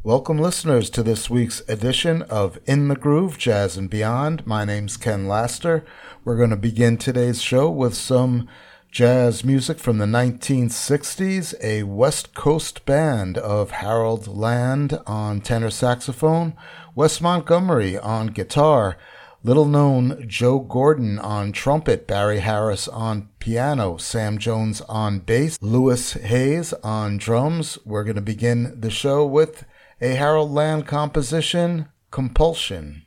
Welcome, listeners, to this week's edition of In the Groove, Jazz and Beyond. My name's Ken Laster. We're going to begin today's show with some jazz music from the 1960s, a West Coast band of Harold Land on tenor saxophone, Wes Montgomery on guitar, little-known Joe Gordon on trumpet, Barry Harris on piano, Sam Jones on bass, Louis Hayes on drums. We're going to begin the show with a Harold Land composition, Compulsion.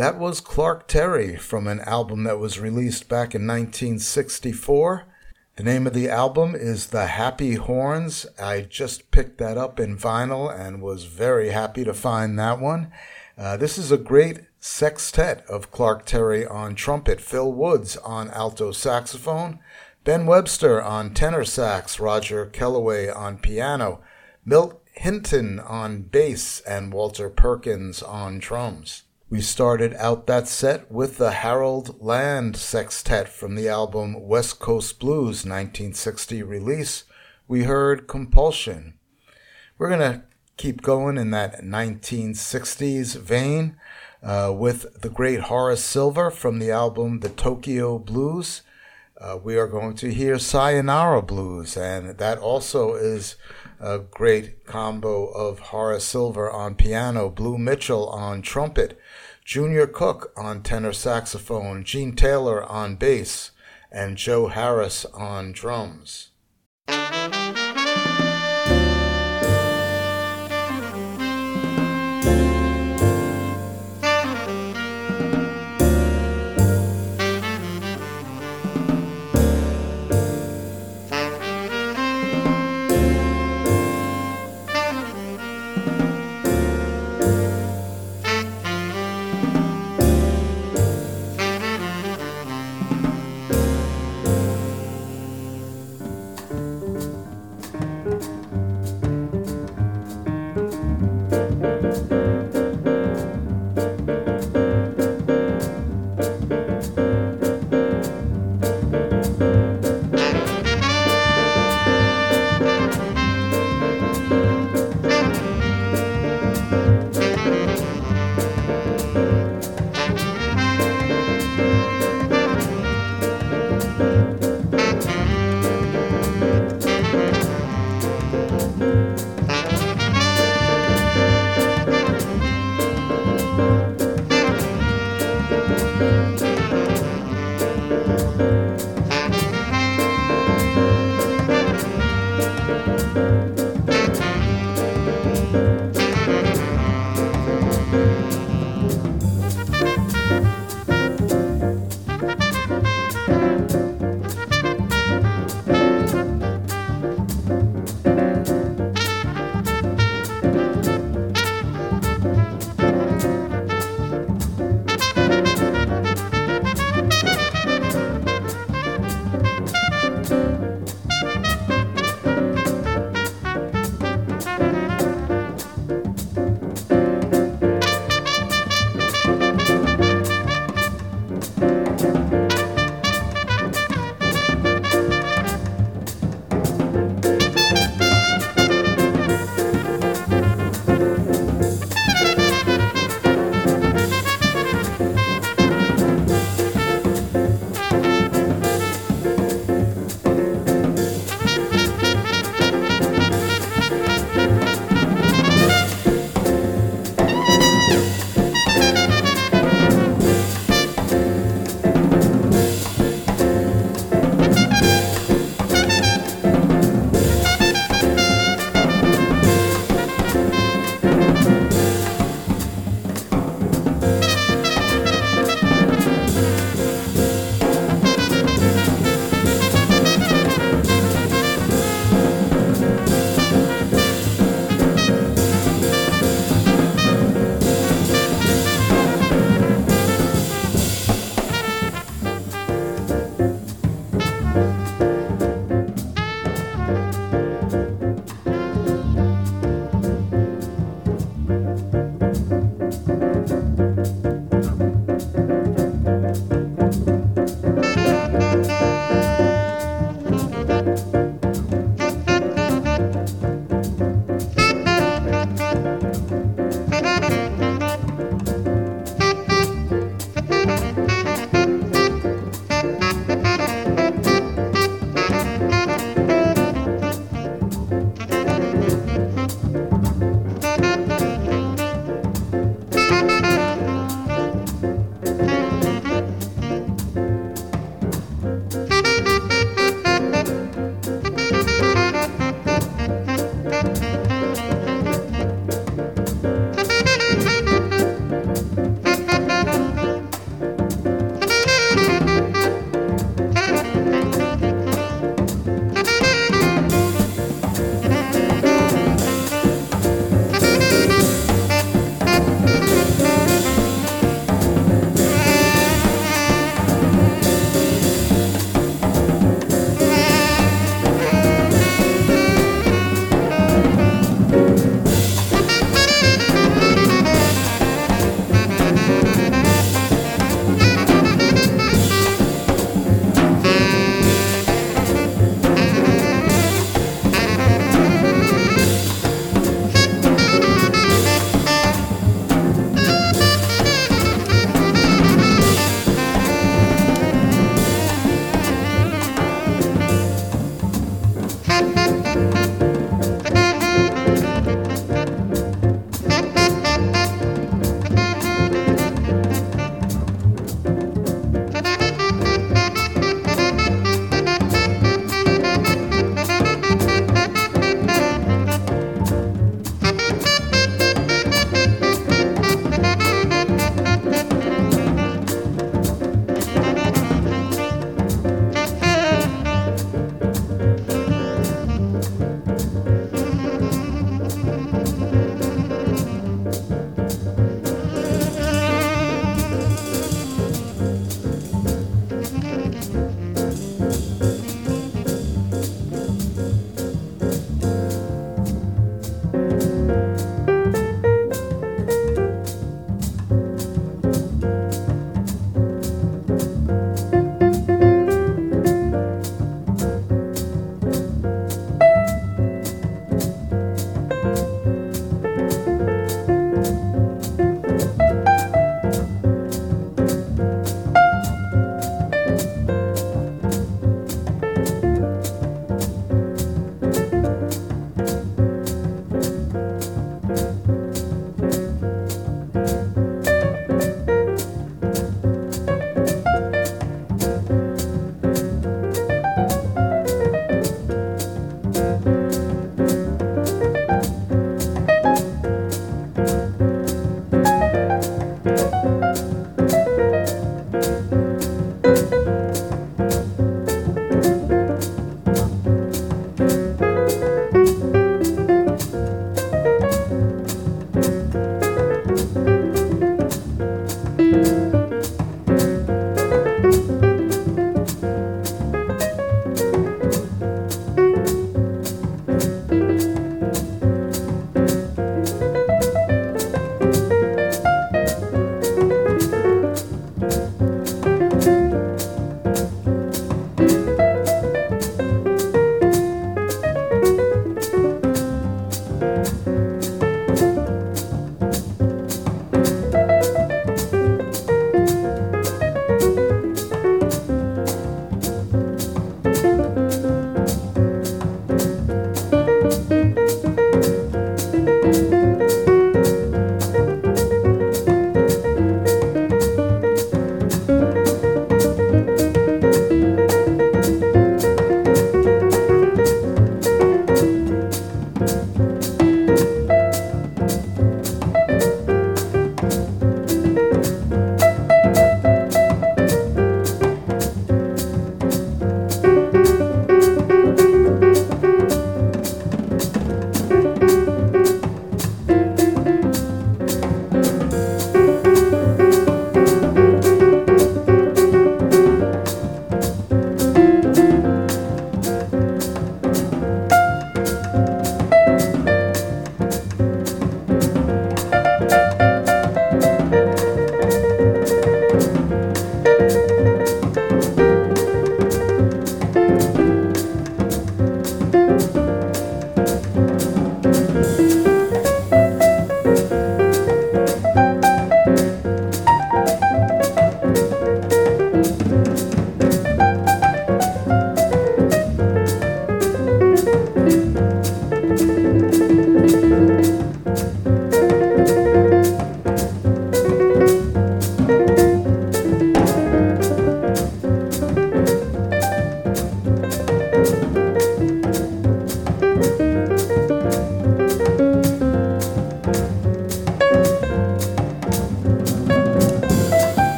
That was Clark Terry from an album that was released back in 1964. The name of the album is The Happy Horns. I just picked that up in vinyl and was very happy to find that one. This is a great sextet of Clark Terry on trumpet, Phil Woods on alto saxophone, Ben Webster on tenor sax, Roger Kellaway on piano, Milt Hinton on bass, and Walter Perkins on drums. We started out that set with the Harold Land Sextet from the album West Coast Blues 1960 release. We heard Compulsion. We're going to keep going in that 1960s vein with the great Horace Silver from the album The Tokyo Blues. We are going to hear Sayonara Blues, and that also is a great combo of Horace Silver on piano, Blue Mitchell on trumpet, Junior Cook on tenor saxophone, Gene Taylor on bass, and Joe Harris on drums.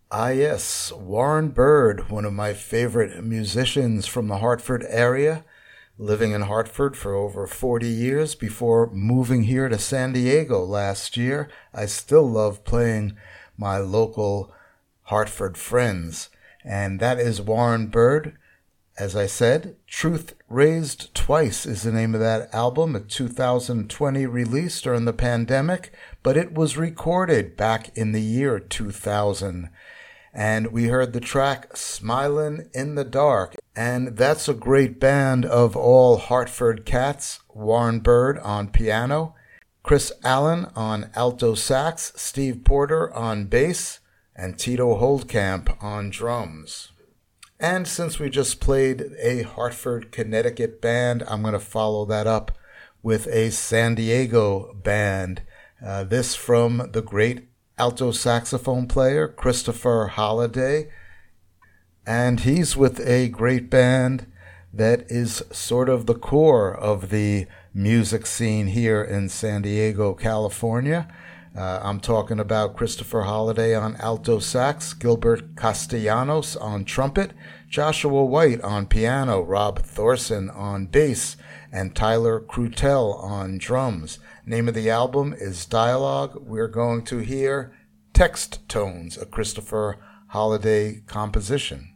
Ah, yes, Warren Bird, one of my favorite musicians from the Hartford area, living in Hartford for over 40 years before moving here to San Diego last year. I still love playing my local Hartford friends, and that is Warren Bird. As I said, Truth Raised Twice is the name of that album, a 2020 release during the pandemic, but it was recorded back in the year 2000. And we heard the track Smilin' in the Dark. And that's a great band of all Hartford cats. Warren Bird on piano, Chris Allen on alto sax, Steve Porter on bass, and Tito Holdcamp on drums. And since we just played a Hartford, Connecticut band, I'm going to follow that up with a San Diego band. This from the great alto saxophone player, Christopher Holliday. And he's with a great band that is sort of the core of the music scene here in San Diego, California. I'm talking about Christopher Holliday on alto sax, Gilbert Castellanos on trumpet, Joshua White on piano, Rob Thorson on bass, and Tyler Crutel on drums. Name of the album is Dialogue. We're going to hear Text Tones, a Christopher Holliday composition.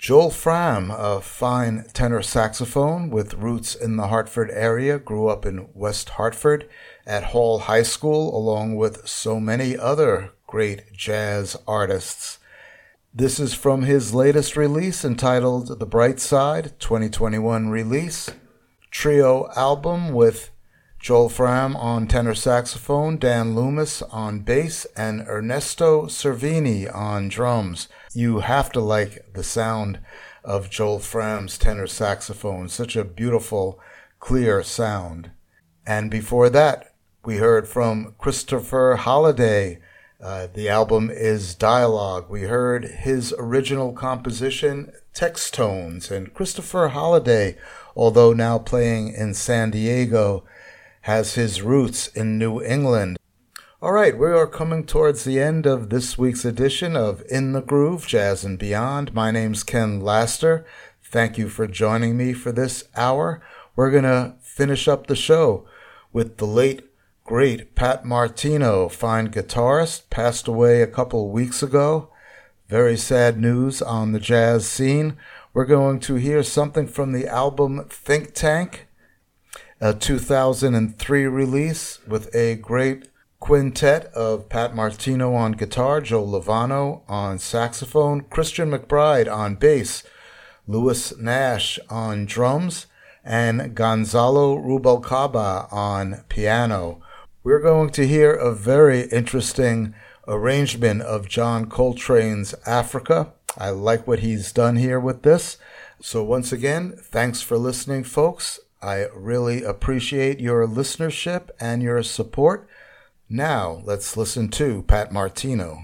Joel Fram, a fine tenor saxophone with roots in the Hartford area, grew up in West Hartford at Hall High School along with so many other great jazz artists. This is from his latest release entitled The Bright Side, 2021 release. Trio album with Joel Fram on tenor saxophone, Dan Loomis on bass, and Ernesto Cervini on drums. You have to like the sound of Joel Fram's tenor saxophone. Such a beautiful, clear sound. And before that, we heard from Christopher Holliday. The album is Dialogue. We heard his original composition, Text Tones. And Christopher Holliday, although now playing in San Diego, has his roots in New England. All right, we are coming towards the end of this week's edition of In the Groove, Jazz and Beyond. My name's Ken Laster. Thank you for joining me for this hour. We're going to finish up the show with the late, great Pat Martino, fine guitarist, passed away a couple weeks ago. Very sad news on the jazz scene. We're going to hear something from the album Think Tank, a 2003 release with a great quintet of Pat Martino on guitar, Joe Lovano on saxophone, Christian McBride on bass, Louis Nash on drums, and Gonzalo Rubalcaba on piano. We're going to hear a very interesting arrangement of John Coltrane's Africa. I like what he's done here with this. So once again, thanks for listening, folks. I really appreciate your listenership and your support. Now, let's listen to Pat Martino.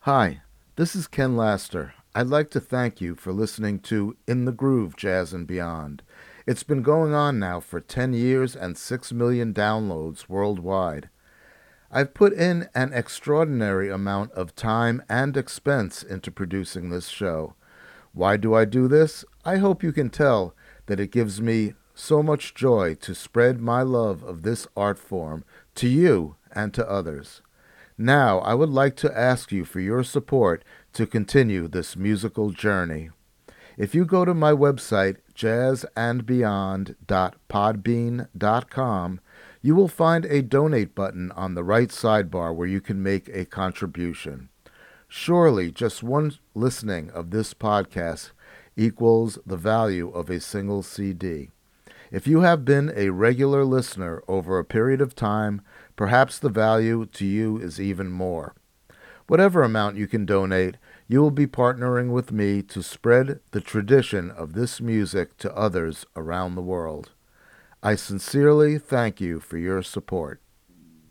Hi, this is Ken Laster. I'd like to thank you for listening to In the Groove Jazz and Beyond. It's been going on now for 10 years and 6 million downloads worldwide. I've put in an extraordinary amount of time and expense into producing this show. Why do I do this? I hope you can tell that it gives me so much joy to spread my love of this art form to you and to others. Now, I would like to ask you for your support to continue this musical journey. If you go to my website, jazzandbeyond.podbean.com, you will find a donate button on the right sidebar where you can make a contribution. Surely, just one listening of this podcast equals the value of a single CD. If you have been a regular listener over a period of time, perhaps the value to you is even more. Whatever amount you can donate, you will be partnering with me to spread the tradition of this music to others around the world. I sincerely thank you for your support.